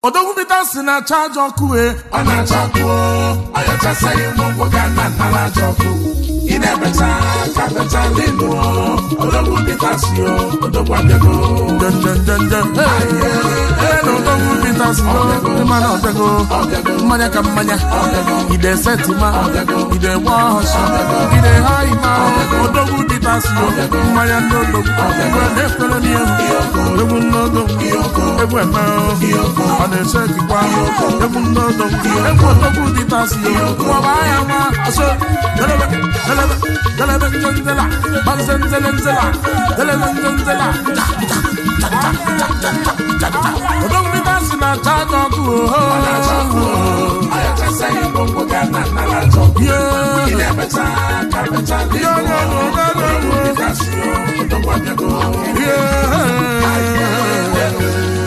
Odogwubita si na charge ọkụ ọ na-achọkụ ọyọchasa ịmụkwụ ga na nara achọkụ ị na-ebecha ka becha linu Odogwubita si odogwu abịago Odogwubita si ịmana ọbịago mmanya ka mmanya ide setima ide wash ide haima Odogwubita si mmanya n'odogwu na-efere n'ihu egwu n'odogwu egwu eme ọ na-ese dịkwa egwu n'odogwu egwu Odogwubita si ọba ahịa nwa ọsọ Delebe nzela banzela delebe nzela Odogwubita si na charge ọkụ ọyọchasa ịmụkwụ ga na nara achọkụ ị na-ebecha ka becha linu Odogwubita si odogwu abịago